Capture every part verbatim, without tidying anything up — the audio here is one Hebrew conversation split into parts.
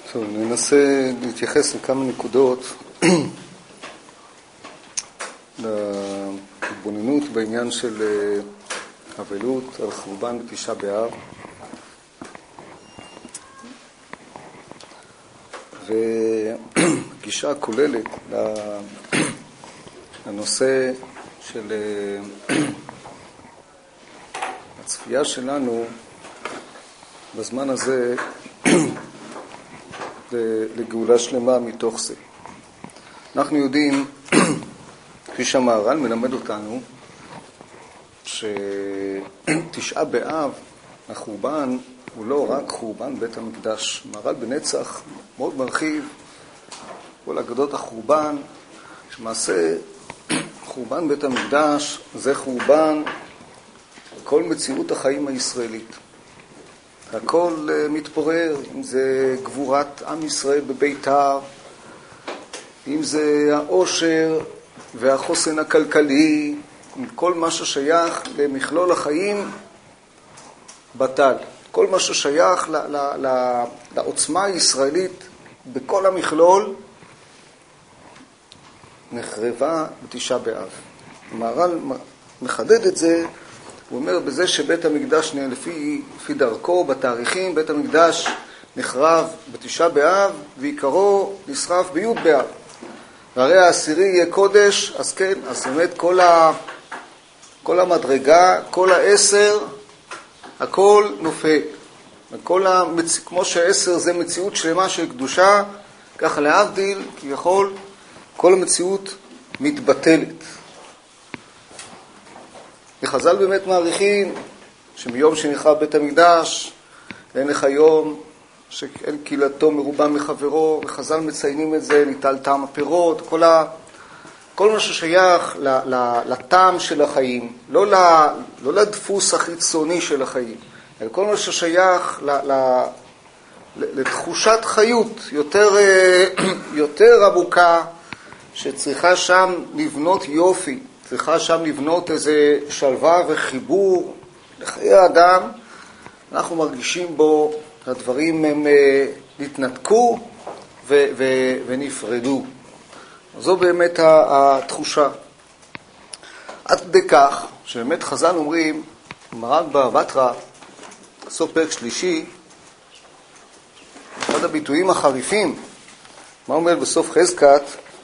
טוב, ננסה להתייחס לכמה נקודות להתבוננות בעניין של אבלות על חורבן בתשעה באב. וגישה כוללת לנושא של הצפייה שלנו בזמן הזה לגאולה שלמה מתוך זה. אנחנו יודעים, כפי שהמהר"ל מלמד אותנו, שתשעה באב, החורבן, הוא לא רק חורבן בית המקדש. מהר"ל בנצח מאוד מרחיב כל אגדות החורבן, שמעשה חורבן בית המקדש זה חורבן כל מציאות החיים הישראלית. הכל מתפורר, אם זה גבורת עם ישראל בביתר, אם זה העושר והחוסן הכלכלי, עם כל מה ששייך למכלול החיים בטל. כל מה ששייך ל- ל- ל- לעוצמה הישראלית בכל המכלול נחרבה בתשעה באב. המהר"ל מחדד את זה, הוא אומר בזה שבית המקדש לפי, לפי דרכו בתאריכים, בית המקדש נחרב בתשעה באב ועיקרו נשרף בי' באב. והרי העשירי יהיה קודש, אז כן, אז באמת כל, ה, כל המדרגה, כל העשר, הכל נופל. וכל המצ... כמו שהעשר זה מציאות שלמה של קדושה, ככה להבדיל, כביכול, כל המציאות מתבטלת. וחז"ל באמת מעריכים שמיום שנחרב בית המקדש, אין לך יום שאין קהילתו מרובה מחברו, וחז"ל מציינים את זה, ניטל טעם הפירות, כל, ה... כל מה ששייך ל... ל... לטעם של החיים, לא, ל... לא לדפוס החיצוני של החיים, אלא כל מה ששייך ל... ל... לתחושת חיות יותר, יותר עמוקה, שצריכה שם לבנות יופי, צריכה שם לבנות איזה שלווה וחיבור לחיי האדם. אנחנו מרגישים בו, הדברים הם נתנתקו ו- ו- ונפרדו. זו באמת התחושה. עד כדי כך, שבאמת חז"ל אומרים, מר"ג בבא בתרא, סוף פרק שלישי, אחד הביטויים החריפים, מה אומר בסוף חזקת?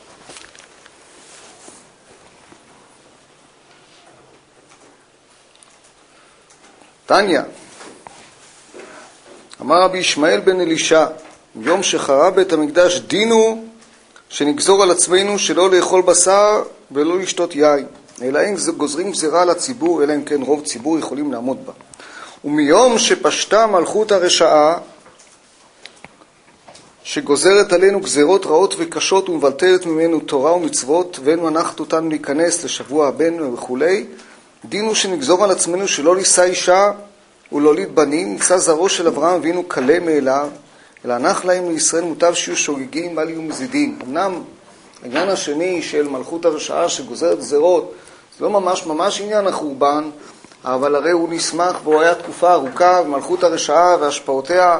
תניא, אמר רבי ישמעאל בן אלישע, יום שחרב בית המקדש דינו שנגזור על עצמנו שלא לאכול בשר ולא לשתות יין, אלא אם גוזרים גזירה על הציבור, אלא אם כן רוב ציבור יכולים לעמוד בה. ומיום שפשטה מלכות הרשעה שגוזרת עלינו גזירות רעות וקשות ומבטלת ממנו תורה ומצוות ואין מנחת אותנו להיכנס לשבוע הבן וכו', דינו שנגזור על עצמנו שלא לישא אישה ולהוליד בנים, נישא זרעו של אברהם אבינו קלה מאליו, אלא הנח להם לישראל מוטב שיהיו שוגגים אל יהיו מזידים. אמנם העניין השני של מלכות הרשעה שגוזרת גזירות זה לא ממש ממש עניין החורבן, אבל הרי הוא נשמח והוא היה תקופה ארוכה, ומלכות הרשעה והשפעותיה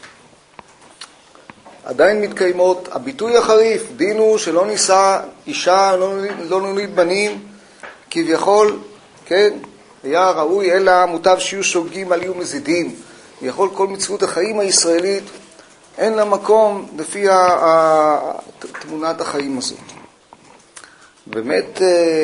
עדיין מתקיימות. הביטוי החריף, דינו שלא נישא אישה, לא, לא נוליד בנים, כביכול, כן, היה ראוי אלא מוטב שיהיו שוגגים אל יהיו מזידים. יכול כל מציאות החיים הישראלית אין לה מקום לפי תמונת החיים הזאת. באמת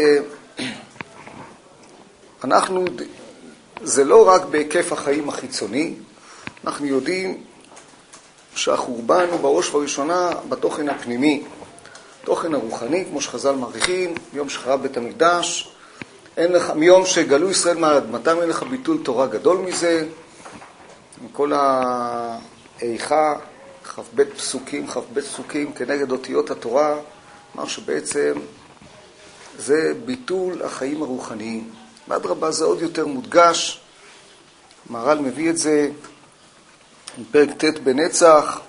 אנחנו, זה לא רק בהיקף החיים החיצוני, אנחנו יודעים שהחורבן הוא בראש ובראשונה בתוכן הפנימי, תוכן הרוחני, כמו שחז"ל מעריכים, יום שחרב בית המקדש, אין לך, מיום שגלו ישראל מעל אדמתם, אין לך ביטול תורה גדול מזה, מכל האיכה, כ"ב פסוקים, כ"ב פסוקים כנגד אותיות התורה, אמר שבעצם זה ביטול החיים הרוחניים. ואדרבה זה עוד יותר מודגש, מהר"ל מביא את זה בפרק ט' בנצח,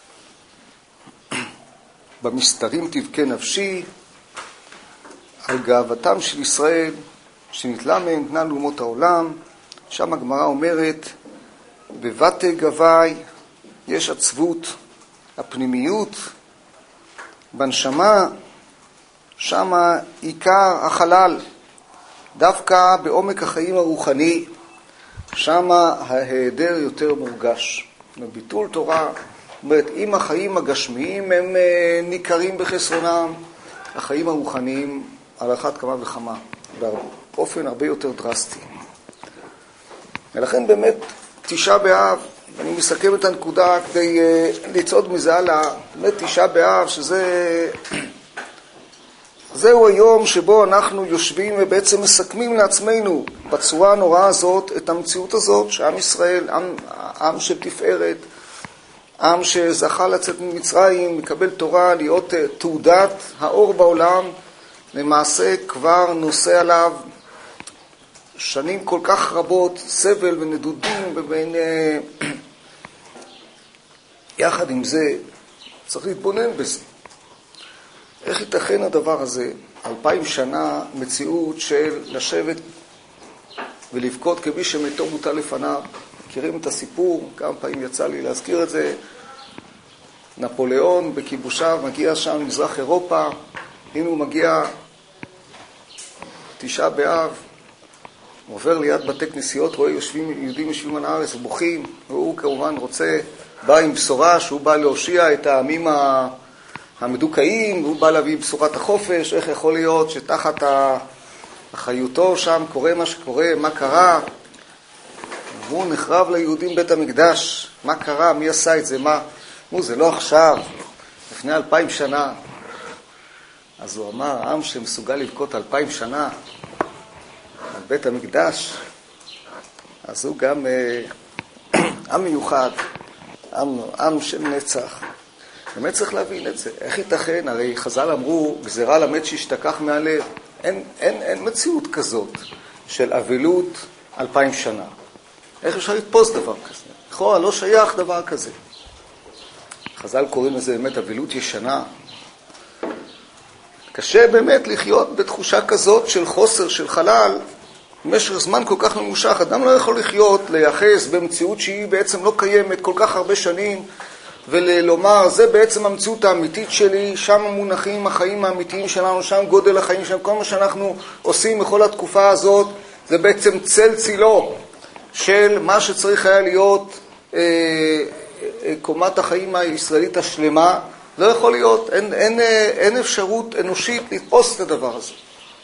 במסתרים תבכה נפשי, על גאוותם של ישראל שנתלה מהם בנה לאומות העולם. שם הגמרא אומרת, בבתי גבי יש עצבות הפנימיות, בנשמה, שמה עיקר החלל. דווקא בעומק החיים הרוחני, שמה ההיעדר יותר מורגש. בביטול תורה, זאת אומרת, אם החיים הגשמיים הם ניכרים בחסרונם, החיים הרוחניים על אחת כמה וכמה, באופן הרבה יותר דרסטי. ולכן באמת תשעה באב, ואני מסכם את הנקודה כדי uh, לצעוד מזה הלאה, באמת תשעה באב, שזה זהו היום שבו אנחנו יושבים ובעצם מסכמים לעצמנו בצורה הנוראה הזאת את המציאות הזאת, שעם ישראל, עם, עם של תפארת, עם שזכה לצאת ממצרים, מקבל תורה, להיות uh, תעודת האור בעולם, למעשה כבר נושא עליו שנים כל כך רבות, סבל ונדודים, ובין, uh, יחד עם זה צריך להתבונן בזה. איך ייתכן הדבר הזה? אלפיים שנה מציאות של לשבת ולבכות כמי שמתו מוטל לפניו. מכירים את הסיפור? כמה פעמים יצא לי להזכיר את זה. נפוליאון בכיבושיו מגיע שם למזרח אירופה. הנה הוא מגיע תשעה באב, עובר ליד בתי כנסיות, רואה יושבים, יהודים יושבים על הארץ ובוכים, והוא כמובן רוצה, בא עם בשורה שהוא בא להושיע את העמים המדוכאים, הוא בא להביא בשורת החופש. איך יכול להיות שתחת החיותו שם קורה מה שקורה, מה קרה? הוא נחרב ליהודים בית המקדש, מה קרה, מי עשה את זה, מה? הוא, זה לא עכשיו, לפני אלפיים שנה. אז הוא אמר, עם שמסוגל לבכות אלפיים שנה על בית המקדש, אז הוא גם עם מיוחד, עם, עם של נצח. באמת צריך להבין את זה. איך ייתכן? הרי חז"ל אמרו, גזירה למת שישתכח מהלב. אין, אין, אין מציאות כזאת של אבלות אלפיים שנה. איך אפשר לתפוס דבר כזה? לכאורה לא שייך דבר כזה. חז"ל קוראים לזה באמת אבלות ישנה. קשה באמת לחיות בתחושה כזאת של חוסר, של חלל, במשך זמן כל כך ממושך. אדם לא יכול לחיות, לייחס במציאות שהיא בעצם לא קיימת כל כך הרבה שנים, ולומר, זה בעצם המציאות האמיתית שלי, שם מונחים החיים האמיתיים שלנו, שם גודל החיים שלנו, כל מה שאנחנו עושים בכל התקופה הזאת, זה בעצם צל צילו של מה שצריך היה להיות אה, אה, קומת החיים הישראלית השלמה. לא יכול להיות, אין, אין, אין אפשרות אנושית לתפוס את הדבר הזה.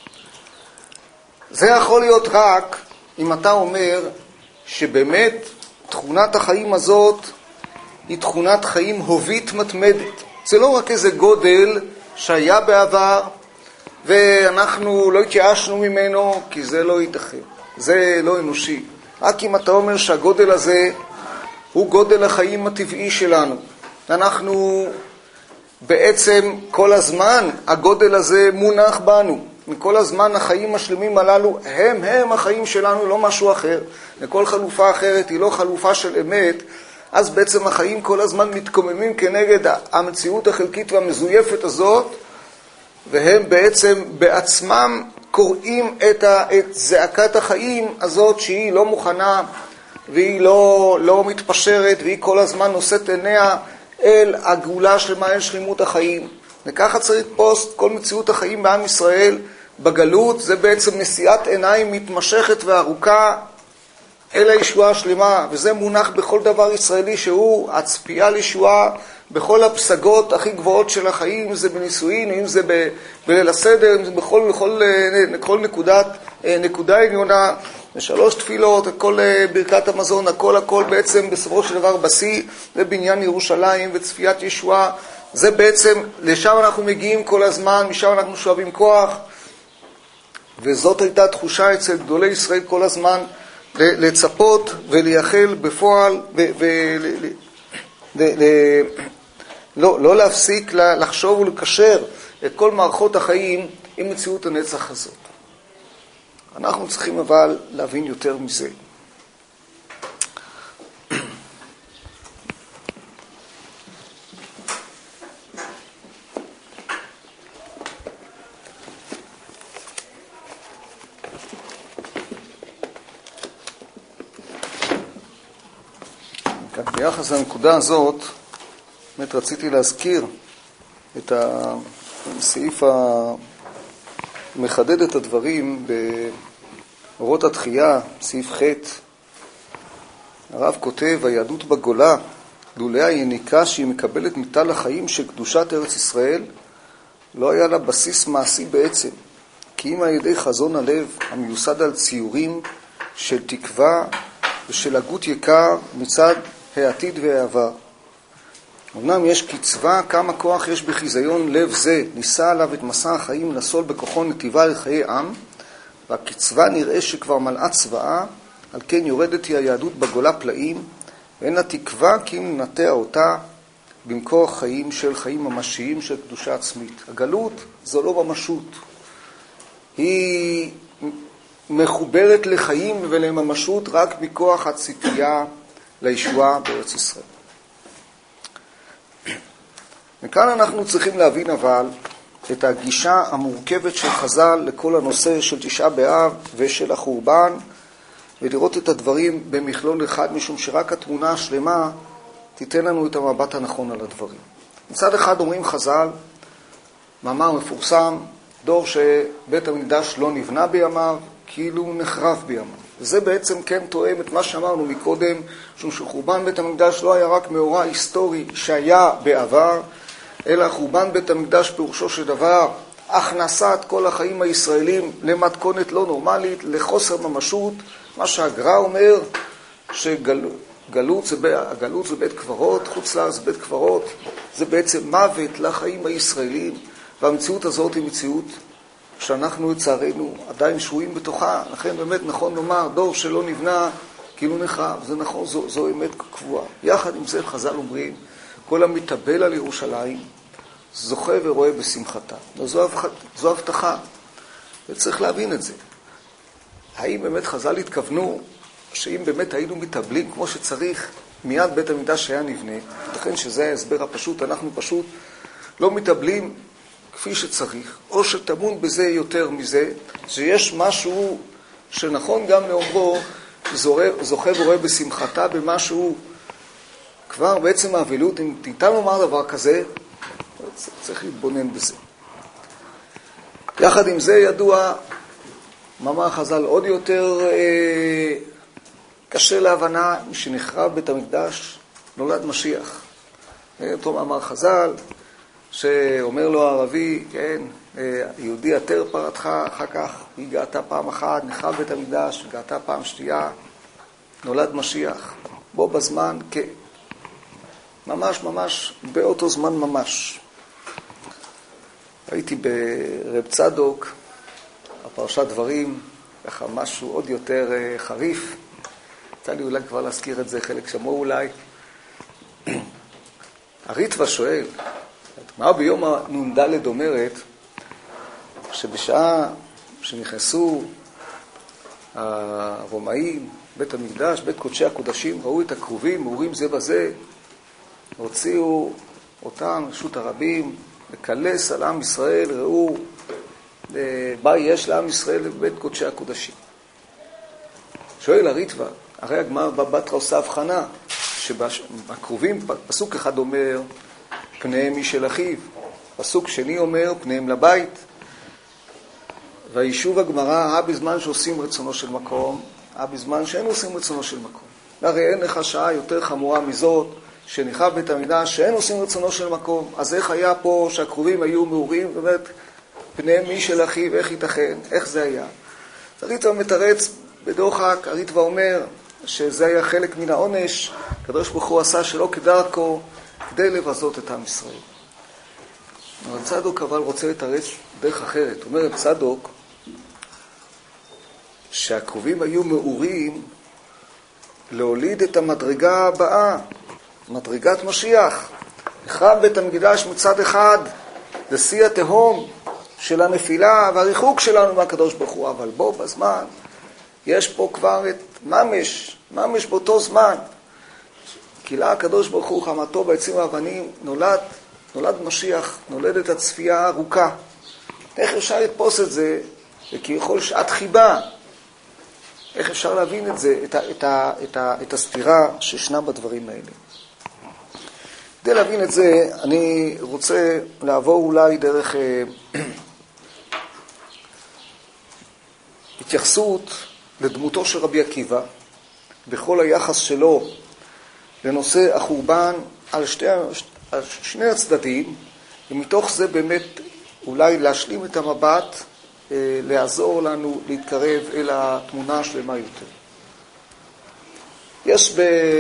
זה יכול להיות רק אם אתה אומר שבאמת תכונת החיים הזאת היא תכונת חיים הובית מתמדת. זה לא רק איזה גודל שהיה בעבר ואנחנו לא התייאשנו ממנו, כי זה לא ייתכן. זה לא אנושי. רק אם אתה אומר שהגודל הזה הוא גודל החיים הטבעי שלנו. אנחנו בעצם כל הזמן הגודל הזה מונח בנו. מכל הזמן החיים השלמים הללו הם הם החיים שלנו, לא משהו אחר. לכל חלופה אחרת היא לא חלופה של אמת. אז בעצם החיים כל הזמן מתקוממים כנגד המציאות החלקית והמזויפת הזאת, והם בעצם בעצמם קוראים את, ה, את זעקת החיים הזאת שהיא לא מוכנה והיא לא, לא מתפשרת, והיא כל הזמן נושאת עיניה אל הגאולה שלמה, אל שלמות החיים. וככה צריך פוסט כל מציאות החיים בעם ישראל בגלות, זה בעצם נשיאת עיניים מתמשכת וארוכה אל הישועה השלמה, וזה מונח בכל דבר ישראלי שהוא הצפייה לישועה בכל הפסגות הכי גבוהות של החיים, אם זה בנישואין, אם זה בליל הסדר, אם זה בכל, בכל, בכל נקודת, נקודה עליונה, בשלוש תפילות, כל ברכת המזון, הכל הכל בעצם בסופו של דבר בשיא, ובניין ירושלים וצפיית ישועה, זה בעצם, לשם אנחנו מגיעים כל הזמן, משם אנחנו שואבים כוח, וזאת הייתה תחושה אצל גדולי ישראל כל הזמן, לצפות ולייחל בפועל, לא להפסיק לחשוב ולקשר את כל מערכות החיים עם מציאות הנצח הזאת. אנחנו צריכים אבל להבין יותר מזה. ביחס לנקודה הזאת, באמת רציתי להזכיר את הסעיף המחדד את הדברים באורות התחייה, סעיף ח'. הרב כותב, היהדות בגולה, לולא היניקה שהיא מקבלת מטל החיים של קדושת ארץ ישראל, לא היה לה בסיס מעשי בעצם, כי אם על ידי חזון הלב המיוסד על ציורים של תקווה ושל הגות יקר מצד העתיד והעבר. אמנם יש קצבה כמה כוח יש בחיזיון לב זה, ניסה עליו את מסע החיים לסול בכוחו נתיבה לחיי עם, והקצבה נראה שכבר מלאה צבאה, על כן יורדת היא היהדות בגולה פלאים, ואין לה תקווה כי אם נטע אותה במקור חיים של חיים ממשיים של קדושה עצמית. הגלות זו לא ממשות, היא מחוברת לחיים ולממשות רק מכוח הציפייה לישועה בארץ ישראל. וכאן אנחנו צריכים להבין אבל את הגישה המורכבת של חז"ל לכל הנושא של תשעה באב ושל החורבן, ולראות את הדברים במכלול אחד, משום שרק התמונה השלמה תיתן לנו את המבט הנכון על הדברים. מצד אחד אומרים חז"ל, מאמר מפורסם, דור שבית המקדש לא נבנה בימיו, כאילו הוא נחרב בימיו. וזה בעצם כן תואם את מה שאמרנו מקודם, משום שחורבן בית המקדש לא היה רק מאורע היסטורי שהיה בעבר, אלא חורבן בית המקדש פירושו של דבר, הכנסת כל החיים הישראלים למתכונת לא נורמלית, לחוסר ממשות, מה שהגר"א אומר, שגלות זה, הגלות זה בית קברות, חוץ לארץ זה בית קברות, זה בעצם מוות לחיים הישראלים, והמציאות הזאת היא מציאות שאנחנו לצערנו עדיין שרויים בתוכה. לכן באמת נכון לומר, דור שלא נבנה כאילו נחרב, זה נכון, זו, זו אמת קבועה. יחד עם זה חז"ל אומרים, כל המתאבל על ירושלים זוכה ורואה בשמחתה. זו, זו הבטחה, וצריך להבין את זה. האם באמת חז"ל התכוונו שאם באמת היינו מתאבלים כמו שצריך, מיד בית המקדש היה נבנה? לכן שזה ההסבר הפשוט, אנחנו פשוט לא מתאבלים כפי שצריך, או שטמון בזה יותר מזה, שיש משהו שנכון גם לאומרו, זוכה ורואה בשמחתה במשהו כבר בעצם האבלות. אם ניתן לומר דבר כזה, צריך להתבונן בזה. יחד עם זה ידוע, מאמר חז"ל עוד יותר אה, קשה להבנה, משנחרב בית המקדש נולד משיח. אותו מאמר חז"ל, שאומר לו הערבי, כן, יהודי עטר פרתך, אחר כך הגעת פעם אחת, נחרב בית המקדש, הגעת פעם שנייה, נולד משיח. בו בזמן, כן, ממש ממש, באותו זמן ממש. הייתי ברב צדוק, הפרשת דברים, ככה משהו עוד יותר חריף. יצא לי אולי כבר להזכיר את זה, חלק שמעו אולי. הריטב"א שואל, מה ביום הנ"ד אומרת, שבשעה שנכנסו הרומאים, בית המקדש, בית קודשי הקודשים, ראו את הקרובים, מאורים זה בזה, הוציאו אותם, רשות הרבים, לקלס על עם ישראל, ראו מה יש לעם ישראל בבית קודשי הקודשים. שואל הריטב"א, הרי הגמרא בבתרא עושה הבחנה, שבקרובים, פסוק אחד אומר, פניהם משל אחיו, פסוק שני אומר, פניהם לבית, והיישוב הגמרא, אה בזמן שעושים רצונו של מקום, אה בזמן שאין עושים רצונו של מקום. הרי אין לך שעה יותר חמורה מזאת, שנחרב בית המקדש, שאין עושים רצונו של מקום. אז איך היה פה שהקרובים היו מאורים, באמת, פניהם משל אחיו, איך ייתכן, איך זה היה? הריטב"א מתרץ בדוחק, הריטב"א אומר שזה היה חלק מן העונש, הקדוש ברוך הוא עשה שלא כדרכו, כדי לבזות את עם ישראל. רב צדוק אבל רוצה לתרץ דרך אחרת. אומר רב צדוק שהקרובים היו מאורים להוליד את המדרגה הבאה, מדרגת משיח. נחרב בית המקדש מצד אחד, לשיא התהום של הנפילה והריחוק שלנו מהקדוש ברוך הוא, אבל בו בזמן יש פה כבר את ממש, ממש באותו זמן. קילה הקדוש ברוך הוא חמתו בעצים האבנים, נולד, נולד משיח, נולדת הצפייה הארוכה. איך אפשר לתפוס את זה? וכביכול שעת חיבה. איך אפשר להבין את זה, את, ה, את, ה, את, ה, את הסתירה שישנה בדברים האלה? כדי להבין את זה, אני רוצה לעבור אולי דרך אה, התייחסות לדמותו של רבי עקיבא, בכל היחס שלו לנושא החורבן על, שתי, על שני הצדדים, ומתוך זה באמת אולי להשלים את המבט, אה, לעזור לנו להתקרב אל התמונה השלמה יותר. יש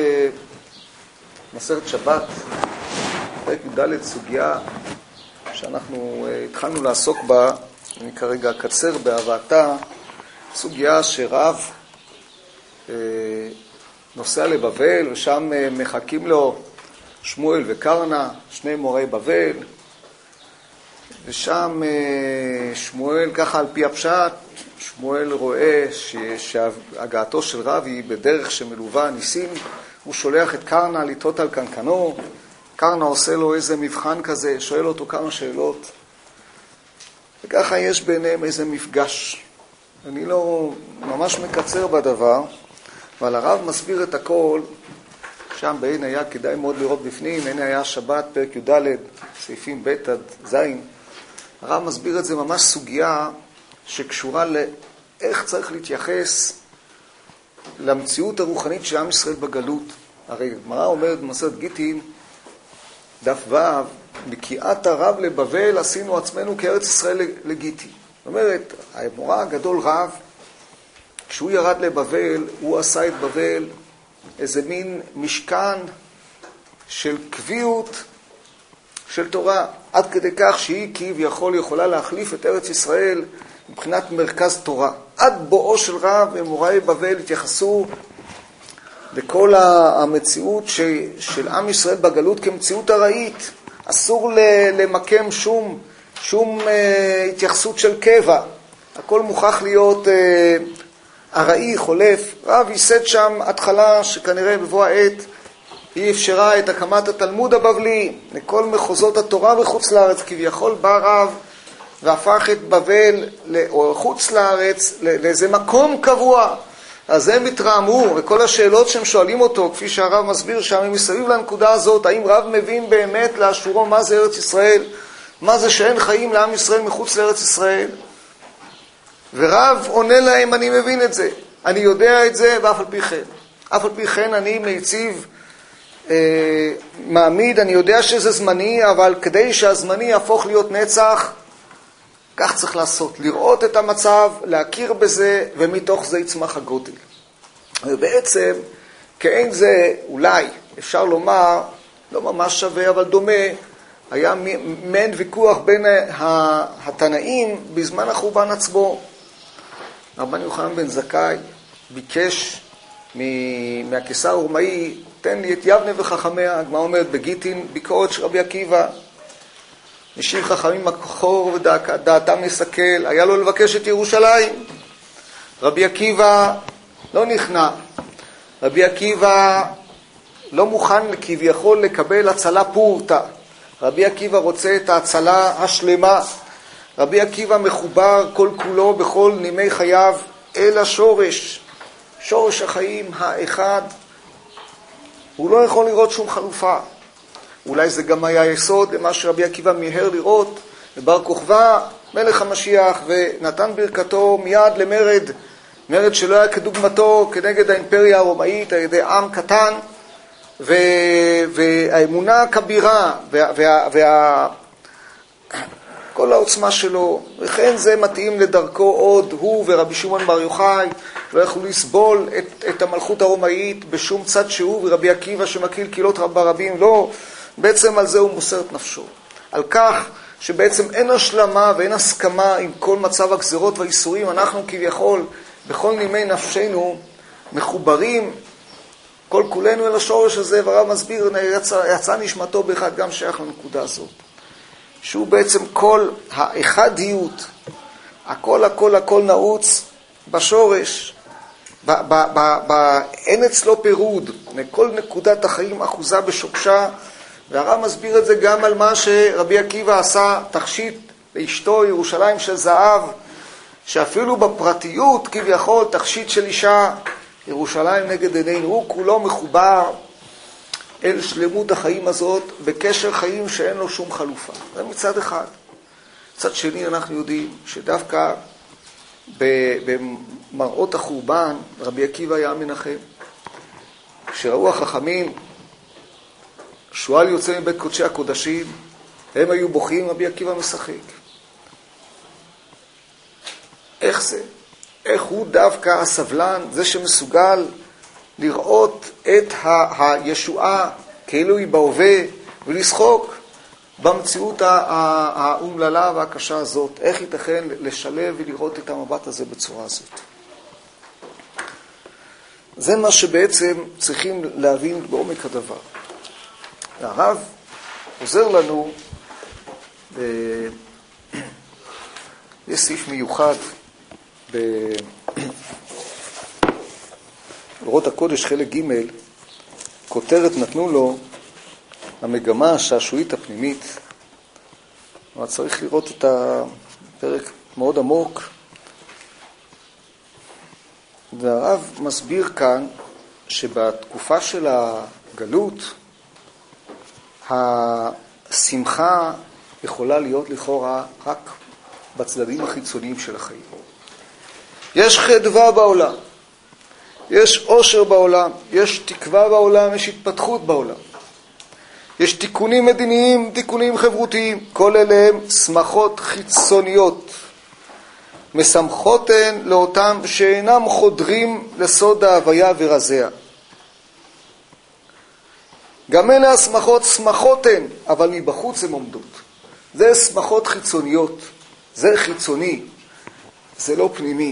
במסכת שבת, פרק י"ד, סוגיה שאנחנו התחלנו לעסוק בה, אני כרגע אקצר בהבאתה, סוגיה שרב נוסע לבבל, ושם מחכים לו שמואל וקרנה, שני מורי בבל, ושם שמואל, ככה על פי הפשט, שמואל רואה שהגעתו של רב היא בדרך שמלווה ניסים, הוא שולח את קרנה לטעות על קנקנו, קרנה עושה לו איזה מבחן כזה, שואל אותו כמה שאלות, וככה יש ביניהם איזה מפגש. אני לא ממש מקצר בדבר, אבל הרב מסביר את הכל, שם בעין היה כדאי מאוד לראות בפנים, עין היה שבת פרק י"ד, סעיפים ב' עד ז', הרב מסביר את זה ממש סוגיה שקשורה לאיך צריך להתייחס למציאות הרוחנית של עם ישראל בגלות. הרי גמרא אומרת במסכת גיטין, דף ו', בקיעת הרב לבבל עשינו עצמנו כארץ ישראל לגיטין. זאת אומרת, האמורא הגדול רב, כשהוא ירד לבבל, הוא עשה את בבל איזה מין משכן של קביעות של תורה, עד כדי כך שהיא כביכול יכולה להחליף את ארץ ישראל מבחינת מרכז תורה. עד בואו של רב, אמוראי בבל התייחסו לכל המציאות של עם ישראל בגלות כמציאות ארעית. אסור למקם שום, שום התייחסות של קבע. הכל מוכרח להיות ארעי, חולף. רב ייסד שם התחלה שכנראה בבוא העת היא אפשרה את הקמת התלמוד הבבלי לכל מחוזות התורה בחוץ לארץ. כביכול בא רב והפך את בבל או חוץ לארץ לאיזה מקום קבוע. אז הם התרעמו, וכל השאלות שהם שואלים אותו, כפי שהרב מסביר שם, הם מסביב לנקודה הזאת, האם רב מבין באמת לאשורו מה זה ארץ ישראל, מה זה שאין חיים לעם ישראל מחוץ לארץ ישראל? ורב עונה להם, אני מבין את זה, אני יודע את זה, ואף על פי כן. אף על פי כן אני מציב, אה, מעמיד, אני יודע שזה זמני, אבל כדי שהזמני יהפוך להיות נצח, כך צריך לעשות, לראות את המצב, להכיר בזה, ומתוך זה יצמח הגודל. ובעצם, כאין זה, אולי, אפשר לומר, לא ממש שווה, אבל דומה, היה מעין ויכוח בין התנאים בזמן החורבן עצמו. רבן יוחנן בן זכאי ביקש מהקיסר הרומאי, תן לי את יבנה וחכמיה, הגמרא אומרת בגיטין, ביקורת של רבי עקיבא, משיב חכמים מקחור ודעתם יסכל, היה לו לבקש את ירושלים. רבי עקיבא לא נכנע. רבי עקיבא לא מוכן כביכול לקבל הצלה פורטה. רבי עקיבא רוצה את ההצלה השלמה. רבי עקיבא מחובר כל כולו בכל נימי חייו אל השורש. שורש החיים האחד. הוא לא יכול לראות שום חלופה. אולי זה גם היה יסוד למה שרבי עקיבא מיהר לראות בבר כוכבא, מלך המשיח, ונתן ברכתו מיד למרד, מרד שלא היה כדוגמתו כנגד האימפריה הרומאית על ידי עם קטן, ו... והאמונה הכבירה, וה... וה... וה... כל העוצמה שלו, וכן זה מתאים לדרכו עוד, הוא ורבי שמעון בר יוחאי לא יכלו לסבול את, את המלכות הרומאית בשום צד שהוא, ורבי עקיבא שמקיל קהילות רבה רבים, לא, בעצם על זה הוא מוסר את נפשו. על כך שבעצם אין השלמה ואין הסכמה עם כל מצב הגזרות והאיסורים, אנחנו כביכול בכל נימי נפשנו מחוברים כל כולנו אל השורש הזה, והרב מסביר, יצא, יצא נשמתו באחד גם שייך לנקודה הזאת. שהוא בעצם כל האחדיות, הכל הכל הכל נעוץ בשורש, ב, ב, ב, ב, אין אצלו פירוד, כל נקודת החיים אחוזה בשורשה, והרב מסביר את זה גם על מה שרבי עקיבא עשה תכשיט לאשתו ירושלים של זהב, שאפילו בפרטיות כביכול תכשיט של אישה, ירושלים נגד עינינו, הוא כולו מחובר אל שלמות החיים הזאת בקשר חיים שאין לו שום חלופה. זה מצד אחד. מצד שני אנחנו יודעים שדווקא במראות החורבן רבי עקיבא היה מנחם. כשראו החכמים שועל יוצא מבית קודשי הקודשים, הם היו בוכים, רבי עקיבא משחק. איך זה? איך הוא דווקא הסבלן, זה שמסוגל לראות את ה- הישועה כאילו היא בהווה ולשחוק במציאות האומללה והקשה הזאת. איך ייתכן לשלב ולראות את המבט הזה בצורה הזאת? זה מה שבעצם צריכים להבין בעומק הדבר. הרב עוזר לנו, ב... יש סעיף מיוחד באורות הקודש חלק ג', כותרת נתנו לו המגמה השעשועית הפנימית. אבל צריך לראות את הפרק מאוד עמוק. והרב מסביר כאן שבתקופה של הגלות השמחה יכולה להיות לכאורה רק בצדדים החיצוניים של החיים. יש חדווה בעולם, יש עושר בעולם, יש תקווה בעולם, יש התפתחות בעולם. יש תיקונים מדיניים, תיקונים חברותיים, כל אלה הם שמחות חיצוניות. משמחות הן לאותם שאינם חודרים לסוד ההוויה ורזיה. גם אלה השמחות, שמחות הן, אבל מבחוץ הן עומדות. זה שמחות חיצוניות, זה חיצוני, זה לא פנימי.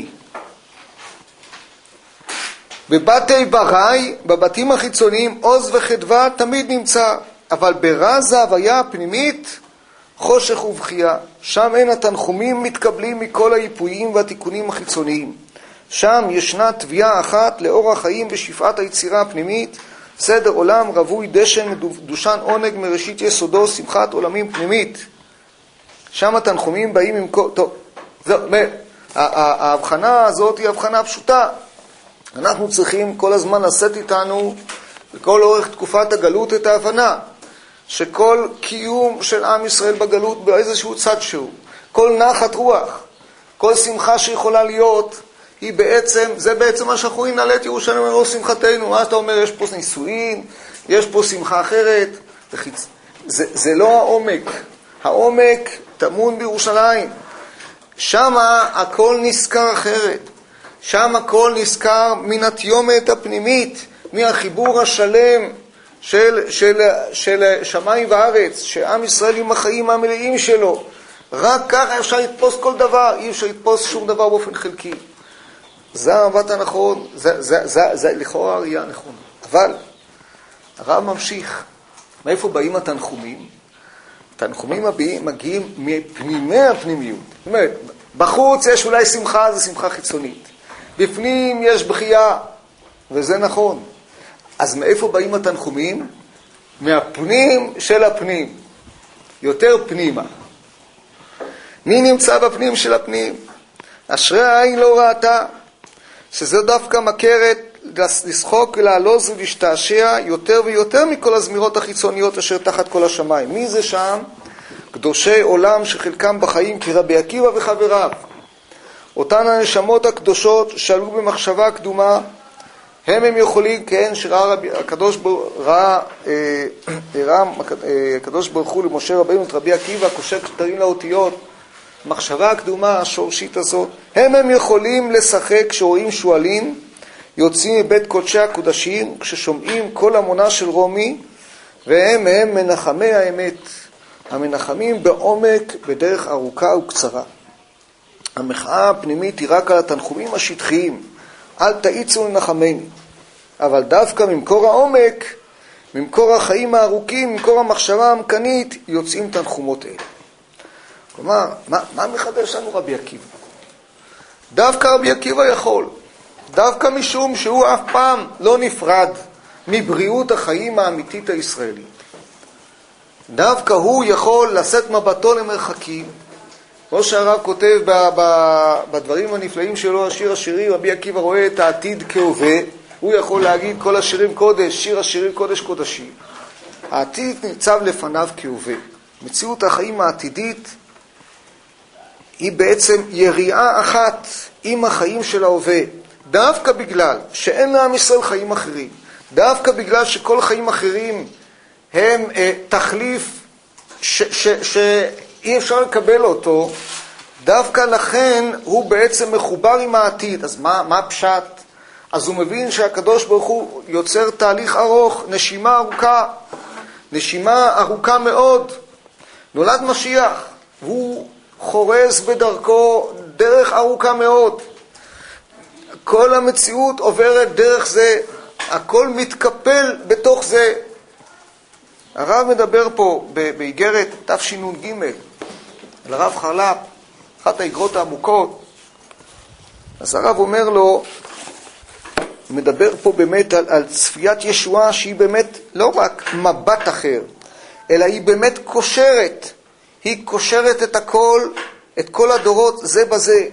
בבתי ברי, בבתים החיצוניים, עוז וחדווה תמיד נמצא, אבל ברז ההוויה הפנימית, חושך ובכייה. שם אין התנחומים מתקבלים מכל היפויים והתיקונים החיצוניים. שם ישנה תביעה אחת לאור החיים בשפעת היצירה הפנימית, סדר עולם רבוי דשן מדושן עונג מראשית יסודו, שמחת עולמים פנימית. שם התנחומים באים עם כל... טוב, זהו, ההבחנה הזאת היא הבחנה פשוטה. אנחנו צריכים כל הזמן לשאת איתנו, בכל אורך תקופת הגלות, את ההבנה שכל קיום של עם ישראל בגלות באיזשהו צד שהוא, כל נחת רוח, כל שמחה שיכולה להיות, היא בעצם, זה בעצם מה שאנחנו רואים נעלה את ירושלים ולא שמחתנו. מה אתה אומר? יש פה נישואין, יש פה שמחה אחרת. זה, זה לא העומק. העומק טמון בירושלים. שמה הכל נזכר אחרת. שם הכל נזכר מן התיומת הפנימית, מהחיבור השלם של, של, של שמיים וארץ, שעם ישראל עם החיים המלאים שלו. רק ככה אפשר לתפוס כל דבר, אי אפשר לתפוס שום דבר באופן חלקי. זה המבט הנכון, זה, זה, זה, זה לכאורה הראייה הנכונה. אבל הרב ממשיך. מאיפה באים התנחומים? התנחומים מגיעים מפנימי הפנימיות. זאת אומרת, בחוץ יש אולי שמחה, זה שמחה חיצונית. בפנים יש בכייה, וזה נכון. אז מאיפה באים התנחומים? מהפנים של הפנים. יותר פנימה. מי נמצא בפנים של הפנים? אשרי העין לא ראתה, שזה דווקא מכרת לשחוק ולעלוז ולהשתעשע יותר ויותר מכל הזמירות החיצוניות אשר תחת כל השמיים. מי זה שם? קדושי עולם שחלקם בחיים כרבי עקיבא וחבריו. אותן הנשמות הקדושות שעלו במחשבה קדומה, הם הם יכולים, כן, שראה רבי, הקדוש ברוך ראה, אה, ראה, הקדוש ברוך הוא למשה רבינו את רבי עקיבא, קושר כתרים לאותיות, מחשבה הקדומה השורשית הזאת, הם הם יכולים לשחק כשרואים שואלים, יוצאים מבית קודשי הקודשים, כששומעים כל המונה של רומי, והם הם מנחמי האמת, המנחמים בעומק בדרך ארוכה וקצרה. המחאה הפנימית היא רק על התנחומים השטחיים, אל תאיצו לנחמנו. אבל דווקא ממקור העומק, ממקור החיים הארוכים, ממקור המחשבה המקנית, יוצאים תנחומות אלה. כלומר, מה, מה מחדש לנו רבי עקיבא? דווקא רבי עקיבא יכול, דווקא משום שהוא אף פעם לא נפרד מבריאות החיים האמיתית הישראלית. דווקא הוא יכול לשאת מבטו למרחקים, כמו שהרב כותב ב- ב- בדברים הנפלאים שלו, השיר השירים, רבי עקיבא רואה את העתיד כהווה, הוא יכול להגיד כל השירים קודש, שיר השירים קודש קודשים. העתיד ניצב לפניו כהווה. מציאות החיים העתידית היא בעצם יריעה אחת עם החיים של ההווה, דווקא בגלל שאין לעם ישראל חיים אחרים, דווקא בגלל שכל חיים אחרים הם אה, תחליף ש, ש, שאי אפשר לקבל אותו, דווקא לכן הוא בעצם מחובר עם העתיד. אז מה, מה פשט? אז הוא מבין שהקדוש ברוך הוא יוצר תהליך ארוך, נשימה ארוכה, נשימה ארוכה מאוד. נולד משיח, והוא חורז בדרכו דרך ארוכה מאוד. כל המציאות עוברת דרך זה, הכל מתקפל בתוך זה. הרב מדבר פה באיגרת תשנ"ג על הרב חרל"פ, אחת האיגרות העמוקות. אז הרב אומר לו, מדבר פה באמת על, על צפיית ישועה שהיא באמת לא רק מבט אחר, אלא היא באמת קושרת. היא קושרת את הכל, את כל הדורות זה בזה.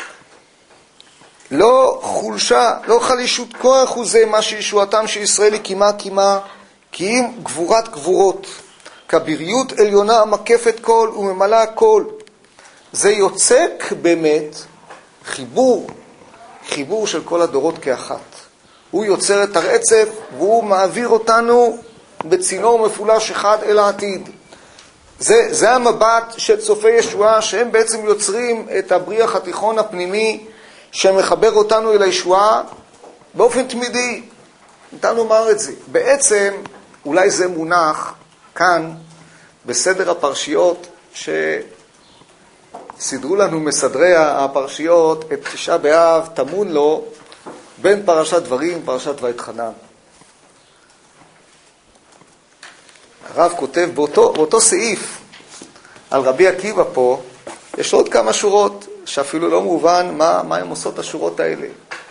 לא חולשה, לא חלישות כוח הוא זה מה שישועתם של ישראל היא קימה קימה, כי אם גבורת גבורות, כביריות עליונה המקפת כל וממלא הכל. זה יוצק באמת חיבור, חיבור של כל הדורות כאחת. הוא יוצר את הרצף והוא מעביר אותנו בצינור מפולש אחד אל העתיד. זה, זה המבט של צופי ישועה, שהם בעצם יוצרים את הבריח התיכון הפנימי שמחבר אותנו אל הישועה באופן תמידי. ניתן לומר את זה. בעצם אולי זה מונח כאן בסדר הפרשיות שסידרו לנו מסדרי הפרשיות, את תשעה באב תמון לו בין פרשת דברים פרשת ואתחנן. הרב כותב באותו, באותו סעיף על רבי עקיבא פה, יש עוד כמה שורות שאפילו לא מובן מה, מה הם עושות השורות האלה.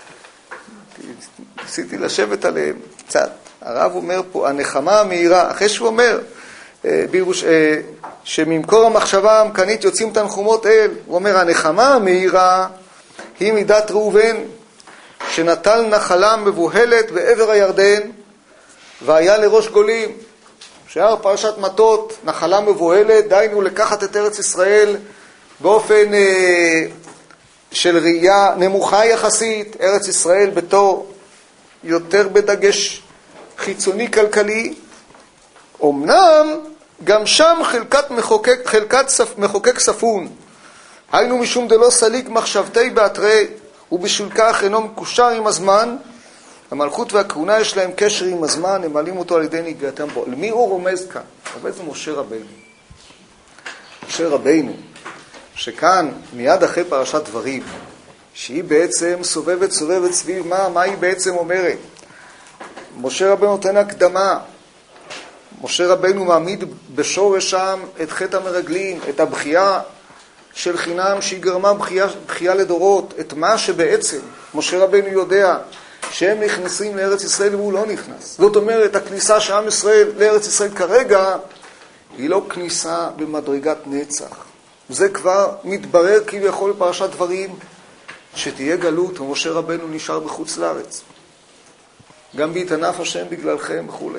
ניסיתי לשבת עליהם קצת. הרב אומר פה, הנחמה המהירה, אחרי שהוא אומר, בירוש, שממקור המחשבה המקנית יוצאים תנחומות אל, הוא אומר, הנחמה המהירה היא מידת ראובן, שנטל נחלה מבוהלת בעבר הירדן, והיה לראש גולים. שער פרשת מטות, נחלה מבוהלת, דיינו לקחת את ארץ ישראל באופן אה, של ראייה נמוכה יחסית, ארץ ישראל בתור יותר בדגש חיצוני כלכלי. אמנם גם שם חלקת מחוקק, חלקת ספ, מחוקק ספון, היינו משום דלא סליק מחשבתי באתרי, ובשביל כך אינו מקושר עם הזמן. המלכות והכהונה יש להם קשר עם הזמן, הם מעלים אותו על ידי נגיעתם בו. למי הוא רומז כאן? רומז משה רבינו. משה רבינו, שכאן מיד אחרי פרשת דברים, שהיא בעצם סובבת סובבת סביב מה, מה היא בעצם אומרת. משה רבינו נותן הקדמה. משה רבינו מעמיד בשורש שם את חטא המרגלים, את הבכייה של חינם שהיא גרמה בכייה, בכייה לדורות, את מה שבעצם משה רבינו יודע שהם נכנסים לארץ ישראל והוא לא נכנס. זאת אומרת, הכניסה של עם ישראל לארץ ישראל כרגע היא לא כניסה במדרגת נצח. זה כבר מתברר כביכול בפרשת דברים שתהיה גלות ומשה רבינו נשאר בחוץ לארץ. גם בהתענף השם בגללכם וכו'.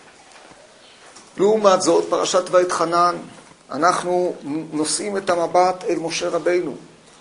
לעומת זאת, פרשת ואתחנן, אנחנו נושאים את המבט אל משה רבינו.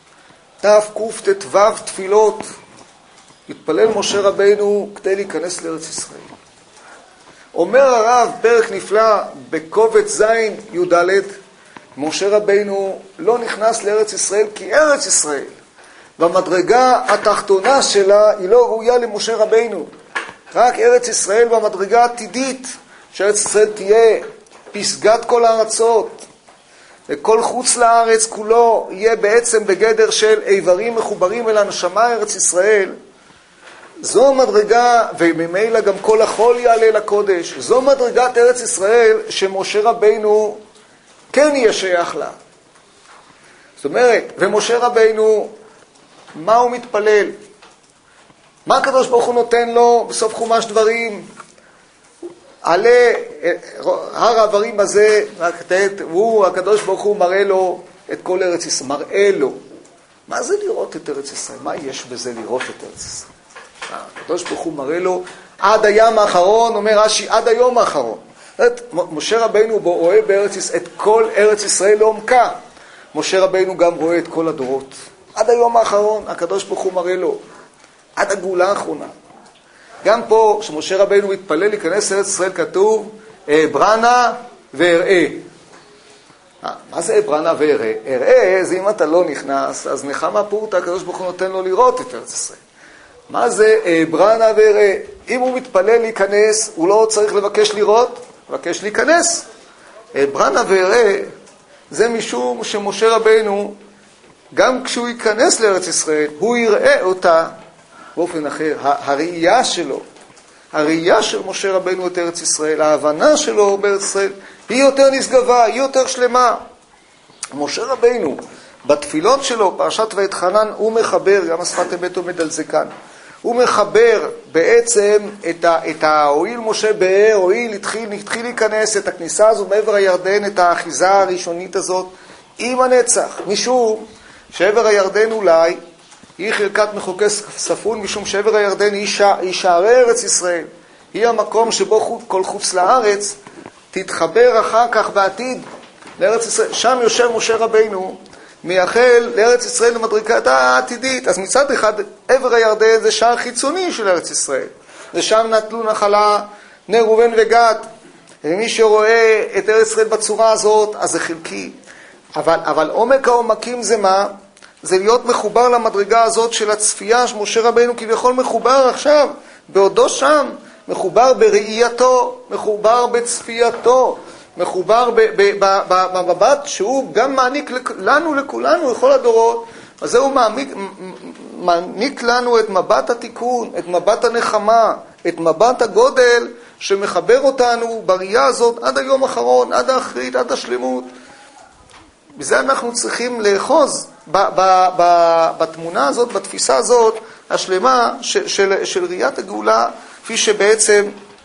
תקט"ו תפילות, התפלל משה רבינו כדי להיכנס לארץ ישראל. אומר הרב, פרק נפלא, בקובץ זין י"ד, משה רבינו לא נכנס לארץ ישראל כי ארץ ישראל, במדרגה התחתונה שלה, היא לא ראויה למשה רבינו. רק ארץ ישראל במדרגה העתידית, שארץ ישראל תהיה פסגת כל הארצות, וכל חוץ לארץ כולו יהיה בעצם בגדר של איברים מחוברים אל הנשמה ארץ ישראל. זו מדרגה, וממילא גם כל החול יעלה לקודש, זו מדרגת ארץ ישראל שמשה רבינו כן יהיה שייך לה. זאת אומרת, ומשה רבינו, מה הוא מתפלל? מה הקדוש ברוך הוא נותן לו בסוף חומש דברים? עלה הר העברים הזה, הוא, הקדוש ברוך הוא מראה לו את כל ארץ ישראל, מראה לו. מה זה לראות את ארץ ישראל? מה יש בזה לראות את ארץ ישראל? הקדוש ברוך הוא מראה לו עד הים האחרון, אומר רש"י, עד היום האחרון. משה רבינו בו רואה בארץ, את כל ארץ ישראל לעומקה. משה רבינו גם רואה את כל הדורות. עד היום האחרון, הקדוש ברוך הוא מראה לו. עד הגאולה האחרונה. גם פה, כשמשה רבינו מתפלל להיכנס לארץ ישראל, כתוב, אעברנה ואראה. מה זה אעברנה ואראה? אראה זה אם אתה לא נכנס, אז נחמה פורתא, הקדוש ברוך הוא נותן לו לראות את ארץ ישראל. מה זה אעברנה ואראה? אם הוא מתפלל להיכנס, הוא לא צריך לבקש לראות, לבקש להיכנס. אעברנה ואראה, זה משום שמשה רבינו, גם כשהוא ייכנס לארץ ישראל, הוא יראה אותה באופן אחר. הראייה שלו, הראייה של משה רבינו את ארץ ישראל, ההבנה שלו בארץ ישראל, היא יותר נשגבה, היא יותר שלמה. משה רבינו, בתפילות שלו, פרשת ואתחנן, הוא מחבר, גם השפת אמת עומד על זה כאן, הוא מחבר בעצם את, ה, את ההועיל משה באר, הועיל, התחיל, התחיל להיכנס את הכניסה הזו מעבר הירדן, את האחיזה הראשונית הזאת, עם הנצח, משום שעבר הירדן אולי, היא חלקת מחוקי ספון, משום שעבר הירדן היא, שע, היא שערי ארץ ישראל, היא המקום שבו כל חוץ לארץ תתחבר אחר כך בעתיד לארץ ישראל. שם יושב משה רבינו, מייחל לארץ ישראל למדרגתה העתידית. אז מצד אחד, עבר הירדן זה שער חיצוני של ארץ ישראל. זה שם נטלו נחלה בני ראובן וגד. ומי שרואה את ארץ ישראל בצורה הזאת, אז זה חלקי. אבל, אבל עומק העומקים זה מה? זה להיות מחובר למדרגה הזאת של הצפייה, שמשה רבינו כביכול מחובר עכשיו, בעודו שם, מחובר בראייתו, מחובר בצפייתו, מחובר במבט שהוא גם מעניק לנו, לכולנו, לכל הדורות. אז זהו מעניק, מעניק לנו את מבט התיקון, את מבט הנחמה, את מבט הגודל שמחבר אותנו בראייה הזאת עד היום האחרון, עד האחרית, עד השלמות. בזה אנחנו צריכים לאחוז ב, ב, ב, בתמונה הזאת, בתפיסה הזאת השלמה של, של, של ראיית הגאולה, כפי שבעצם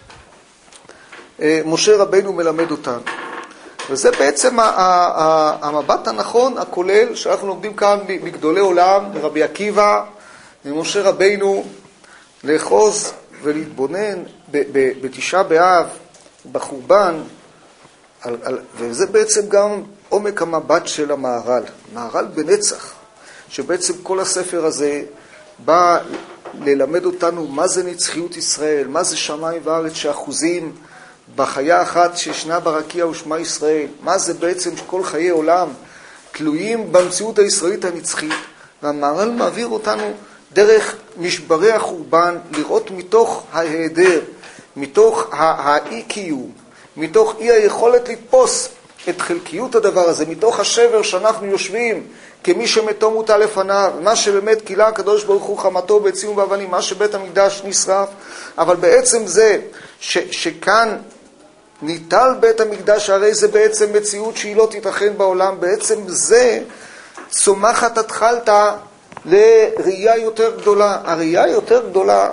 משה רבינו מלמד אותנו. וזה בעצם המבט הנכון, הכולל, שאנחנו לומדים כאן מגדולי עולם, מרבי עקיבא, ממשה רבינו, לאחוז ולהתבונן בתשעה באב, בחורבן, על, על, וזה בעצם גם עומק המבט של המהר"ל, מהר"ל בנצח, שבעצם כל הספר הזה בא ללמד אותנו מה זה נצחיות ישראל, מה זה שמיים וארץ שאחוזים בחיה אחת שישנה ברקיע ושמה ישראל, מה זה בעצם שכל חיי עולם תלויים במציאות הישראלית הנצחית, והמהר"ל מעביר אותנו דרך משברי החורבן, לראות מתוך ההיעדר, מתוך האי-קיום, מתוך אי היכולת לתפוס את חלקיות הדבר הזה, מתוך השבר שאנחנו יושבים כמי שמתו מוטל לפניו, מה שבאמת קילה הקדוש ברוך הוא חמתו בעצים ובאבנים, מה שבית המקדש נשרף, אבל בעצם זה ש, שכאן ניטל בית המקדש, הרי זה בעצם מציאות שהיא לא תתרחן בעולם, בעצם זה צומחת התחלתה לראייה יותר גדולה. הראייה יותר גדולה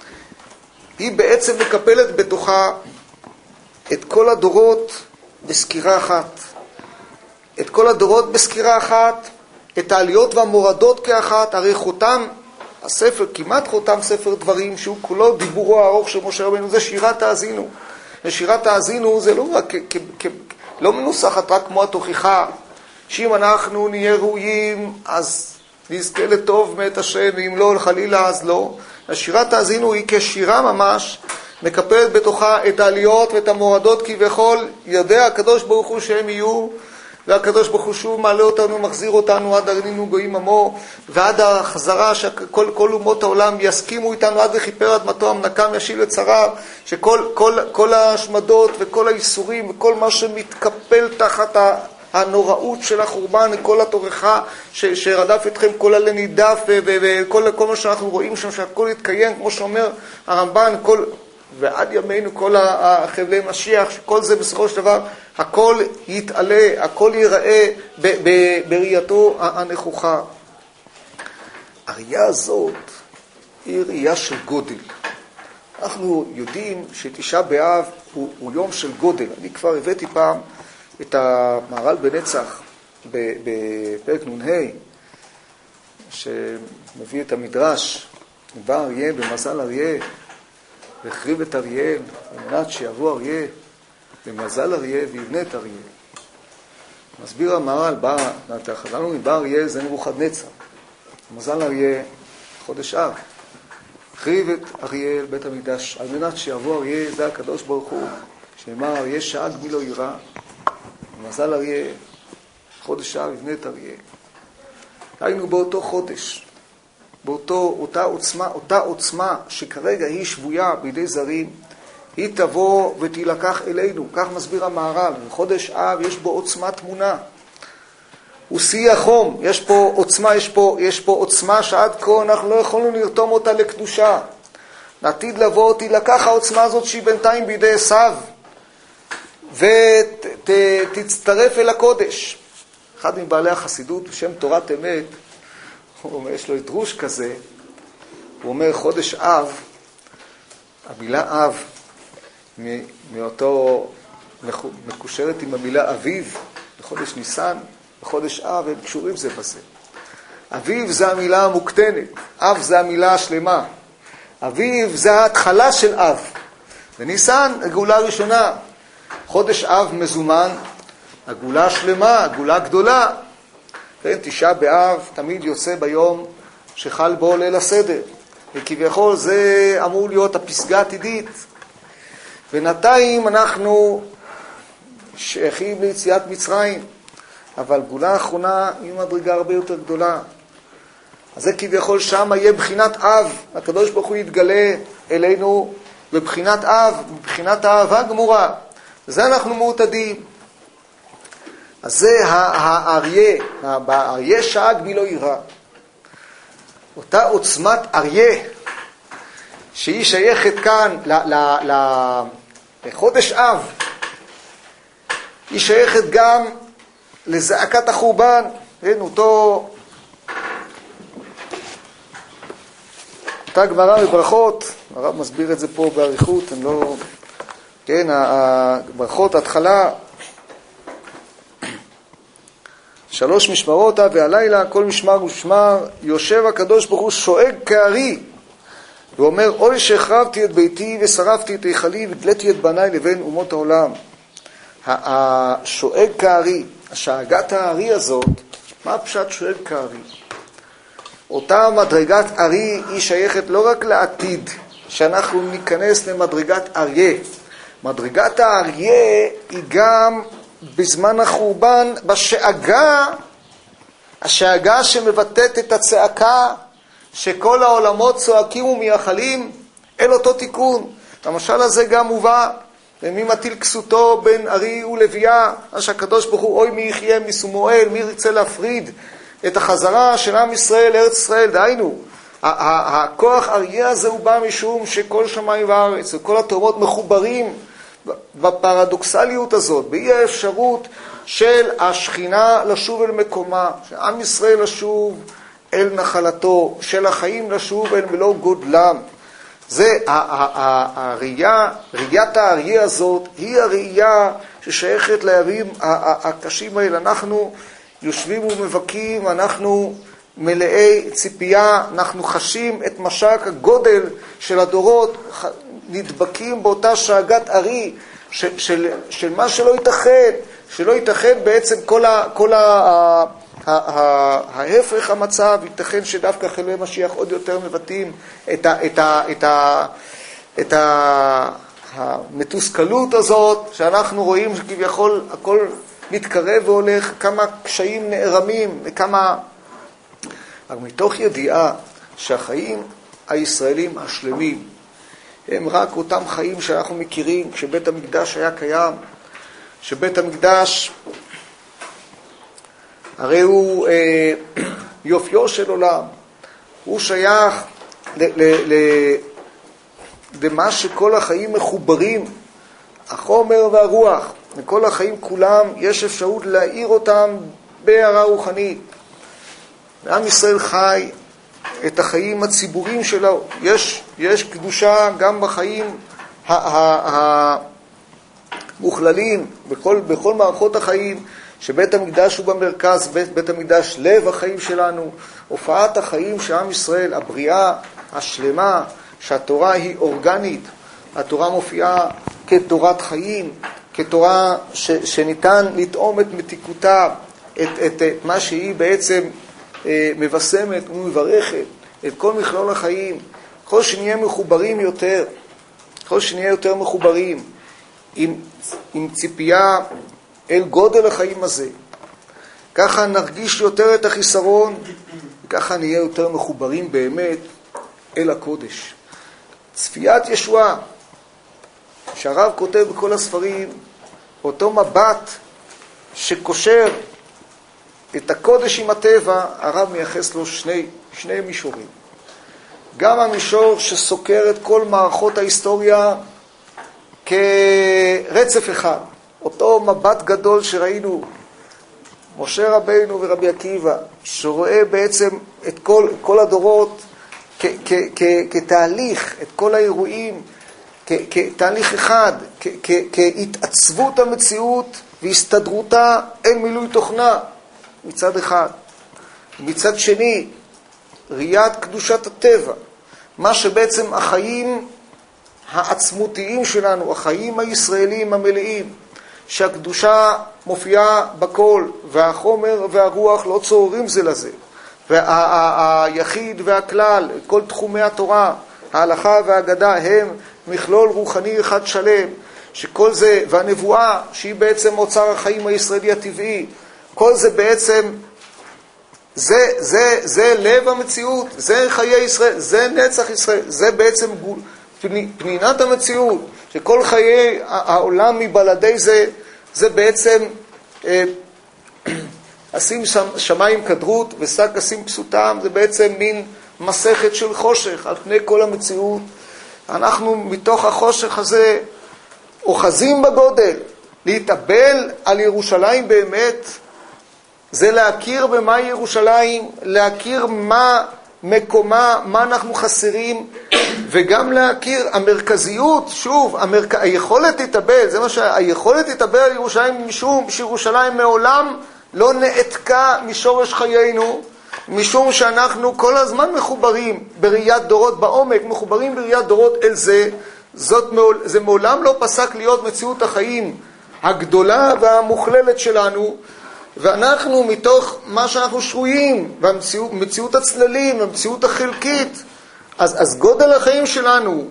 היא בעצם מקפלת בתוכה את כל הדורות בסקירה אחת. את כל הדורות בסקירה אחת, את העליות והמורדות כאחת, הרי חותם הספר, כמעט חותם ספר דברים, שהוא כולו דיבורו הארוך של משה רבינו, זה שירת האזינו. ושירת האזינו זה לא רק, כ- כ- כ- לא מנוסחת רק כמו התוכחה, שאם אנחנו נהיה ראויים, אז נזכה לטוב מאת השם, ואם לא, חלילה, אז לא. השירת האזינו היא כשירה ממש, מקפלת בתוכה את העליות ואת המורדות, כביכול יודע הקדוש ברוך הוא שהם יהיו, והקדוש ברוך הוא שוב מעלה אותנו, מחזיר אותנו עד עלינו גויים עמו, ועד החזרה שכל כל אומות העולם יסכימו איתנו, עד לכיפר אדמתו המנקם ישיל את צריו, שכל כל, כל ההשמדות וכל האיסורים וכל מה שמתקפל תחת הנוראות של החורבן, כל התוכחה שרדף אתכם, כל עלה נידף וכל כל מה שאנחנו רואים שם, שהכל יתקיים, כמו שאומר הרמב"ן, כל... ועד ימינו כל החבלי משיח, שכל זה בסופו של דבר, הכל יתעלה, הכל ייראה בראייתו הנכוחה. הראייה הזאת היא ראייה של גודל. אנחנו יודעים שתשעה באב הוא, הוא יום של גודל. אני כבר הבאתי פעם את המהר"ל בנצח בפרק נ"ה, שמביא את המדרש, בא אריה במזל אריה, והחריב את אריאל, על מנת שיבוא אריה במזל אריה ויבנה את אריה. מסביר המהר"ל, בא, לנו מבא אריה זה נבוכדנצר. מזל אריה, חודש אב. החריב את אריה אל בית המקדש, על מנת שיבוא אריה, זה הקדוש ברוך הוא, שאמר אריה שאג מי לא יירא. מזל אריה, חודש אב, יבנה את אריה. היינו באותו חודש, באותו, אותה עוצמה, אותה עוצמה שכרגע היא שבויה בידי זרים, היא תבוא ותילקח אלינו. כך מסביר המהר"ל. בחודש אב יש בו עוצמה תמונה. הוא שיא החום. יש פה עוצמה, יש פה, יש פה עוצמה שעד כה אנחנו לא יכולנו לרתום אותה לקדושה. לעתיד לבוא תילקח העוצמה הזאת שהיא בינתיים בידי עשיו, ותצטרף אל הקודש. אחד מבעלי החסידות בשם תורת אמת, הוא אומר, יש לו דרוש כזה, הוא אומר חודש אב, המילה אב, מאותו מקושרת עם המילה אביב, בחודש ניסן, בחודש אב, הם קשורים זה בזה. אביב זה המילה המוקטנת, אב זה המילה השלמה. אביב זה ההתחלה של אב. וניסן, הגאולה הראשונה. חודש אב מזומן, הגאולה השלמה, הגאולה הגדולה. כן, תשעה באב תמיד יוצא ביום שחל בו ליל הסדר. וכביכול זה אמור להיות הפסגה העתידית. בינתיים אנחנו שייכים ליציאת מצרים, אבל גאולה האחרונה היא מדרגה הרבה יותר גדולה. אז זה כביכול שם יהיה בחינת אב, הקדוש ברוך הוא יתגלה אלינו בבחינת אב, בבחינת האהבה גמורה. זה אנחנו מעוטדים. אז זה האריה, האריה שאג מי לא יירא. אותה עוצמת אריה, שהיא שייכת כאן לחודש אב, היא שייכת גם לזעקת החורבן. כן, אותו, אותה גמרא בברכות, הרב מסביר את זה פה בעריכות, הם לא, כן, הברכות, התחלה, שלוש משמרות, והלילה, כל משמר ושמר, יושב הקדוש ברוך הוא שואג כארי, ואומר, אוי שהחרבתי את ביתי ושרפתי את היכלי וגליתי את בניי לבין אומות העולם. השואג כארי, השאגת הארי הזאת, מה פשט שואג כארי? אותה מדרגת ארי היא שייכת לא רק לעתיד, שאנחנו ניכנס למדרגת אריה. מדרגת האריה היא גם בזמן החורבן, בשאגה, השאגה שמבטאת את הצעקה, שכל העולמות צועקים ומייחלים אל אותו תיקון. המשל הזה גם מובא, ומי מטיל כסותו בין ארי ולוויה, אז שהקדוש ברוך הוא, אוי מי יחיה מסומואל, מי ירצה להפריד את החזרה של עם ישראל לארץ ישראל. דהיינו, הכוח אריה הזה הוא בא משום שכל שמיים וארץ וכל התאומות מחוברים בפרדוקסליות הזאת, באי האפשרות של השכינה לשוב אל מקומה, שעם ישראל לשוב אל נחלתו, של החיים לשוב אל מלוא גודלם. זה הראייה, ראיית האריה הזאת, היא הראייה ששייכת לימים הקשים האלה. אנחנו יושבים ומבקים, אנחנו מלאי ציפייה, אנחנו חשים את משק הגודל של הדורות, נדבקים באותה שאגת ארי, של, של, של מה שלא ייתכן, שלא ייתכן בעצם כל ה... כל ה ההפך המצב, ייתכן שדווקא חילולי משיח עוד יותר מבטאים את ה, את ה, את ה, את ה, המתוסכלות הזאת, שאנחנו רואים שכביכול הכל מתקרב והולך, כמה קשיים נערמים, וכמה, אבל מתוך ידיעה שהחיים הישראלים השלמים הם רק אותם חיים שאנחנו מכירים כשבית המקדש היה קיים, שבית המקדש הרי הוא אה, יופיו של עולם, הוא שייך למה שכל החיים מחוברים, החומר והרוח, וכל החיים כולם יש אפשרות להאיר אותם בהארה רוחנית. ועם ישראל חי את החיים הציבוריים שלו, יש, יש קדושה גם בחיים המוכללים, בכל, בכל מערכות החיים, שבית המקדש הוא במרכז, בית, בית המקדש לב החיים שלנו, הופעת החיים שעם ישראל, הבריאה השלמה, שהתורה היא אורגנית, התורה מופיעה כתורת חיים, כתורה ש, שניתן לטעום את מתיקותה, את, את, את מה שהיא בעצם אה, מבשמת ומברכת, את כל מכלול החיים, כל שנהיה מחוברים יותר, כל שנהיה יותר מחוברים עם, עם ציפייה אל גודל החיים הזה, ככה נרגיש יותר את החיסרון, וככה נהיה יותר מחוברים באמת אל הקודש. צפיית ישועה, שהרב כותב בכל הספרים, אותו מבט שקושר את הקודש עם הטבע, הרב מייחס לו שני, שני מישורים. גם המישור שסוקר את כל מערכות ההיסטוריה כרצף אחד. אותו מבט גדול שראינו, משה רבינו ורבי עקיבא, שרואה בעצם את כל, כל הדורות כ, כ, כ, כתהליך, את כל האירועים, כ, כתהליך אחד, כ, כ, כהתעצבות המציאות והסתדרותה אל מילוי תוכנה מצד אחד. מצד שני, ראיית קדושת הטבע, מה שבעצם החיים העצמותיים שלנו, החיים הישראלים המלאים, שהקדושה מופיעה בכל, והחומר והרוח לא צוררים זה לזה, והיחיד והכלל, כל תחומי התורה, ההלכה והאגדה, הם מכלול רוחני אחד שלם, שכל זה, והנבואה, שהיא בעצם אוצר החיים הישראלי הטבעי, כל זה בעצם, זה, זה, זה לב המציאות, זה חיי ישראל, זה נצח ישראל, זה בעצם פנינת המציאות, שכל חיי העולם מבלעדי זה, זה בעצם אה, אשים שמיים כדרות ושק אשים פסותם, זה בעצם מין מסכת של חושך על פני כל המציאות. אנחנו מתוך החושך הזה אוחזים בגודל, להתאבל על ירושלים באמת, זה להכיר במה ירושלים, להכיר מה מקומה, מה אנחנו חסרים, וגם להכיר המרכזיות, שוב, המרכ... היכולת להתאבל, זה מה שהיכולת להתאבל על ירושלים, משום שירושלים מעולם לא נעתקה משורש חיינו, משום שאנחנו כל הזמן מחוברים בראיית דורות בעומק, מחוברים בראיית דורות אל זה, זאת מעול... זה מעולם לא פסק להיות מציאות החיים הגדולה והמוכללת שלנו, ואנחנו מתוך מה שאנחנו שרויים, במציאות הצללים, במציאות החלקית, אז, אז גודל החיים שלנו,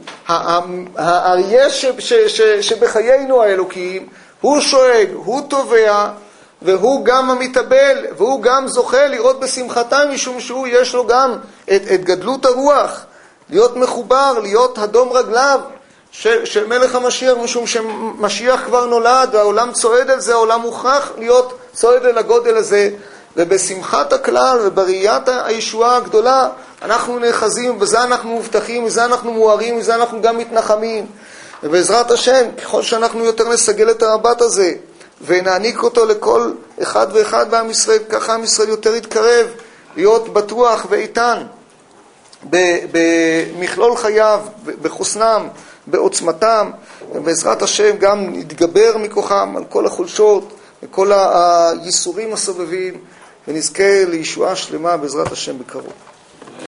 האריה ש, ש, ש, שבחיינו האלוקיים, הוא שואג, הוא תובע, והוא גם המתאבל, והוא גם זוכה לראות בשמחתם, משום שהוא יש לו גם את, את גדלות הרוח, להיות מחובר, להיות אדום רגליו של, של מלך המשיח, משום שמשיח כבר נולד, והעולם צועד על זה, העולם מוכרח להיות צועד אל הגודל הזה, ובשמחת הכלל ובראיית הישועה הגדולה, אנחנו נאחזים, בזה אנחנו מובטחים, בזה אנחנו מוארים, בזה אנחנו גם מתנחמים. ובעזרת השם, ככל שאנחנו יותר נסגל את המבט הזה, ונעניק אותו לכל אחד ואחד בעם ישראל, ככה עם ישראל יותר יתקרב, להיות בטוח ואיתן, במכלול חייו, בחוסנם, בעוצמתם, ובעזרת השם גם נתגבר מכוחם על כל החולשות, וכל הייסורים הסובבים, ונזכה לישועה שלמה בעזרת השם בקרוב.